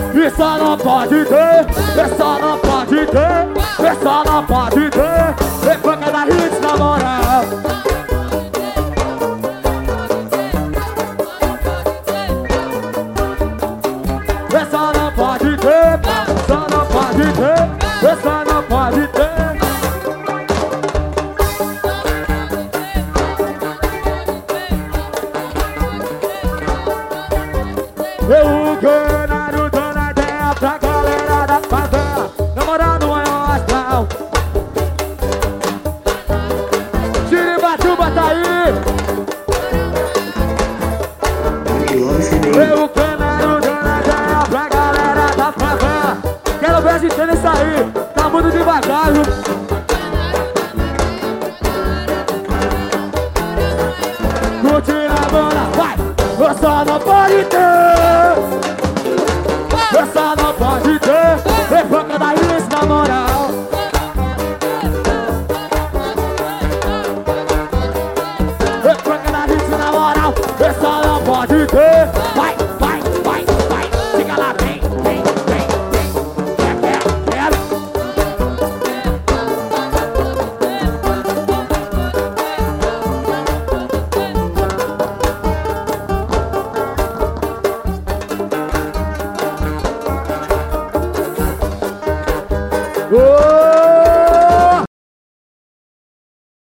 Isso não pode ter, isso não pode ter, isso não pode ter. Depois que da hits na moral. Isso não pode ter, isso não pode ter, isso não pode ter. Eu ganho dando a ideia pra galera da favela, namorando maior astral. Chiribatuba tá aí. Eu ganho dando a ideia pra galera da favela. Quero ver a gente isso aí, tá muito devagar, viu? Curte a banda, vai! Eu só não pode ter, eu só não pode ter. Depois que dá isso na moral. Depois que dá isso na moral. Eu só não pode ter,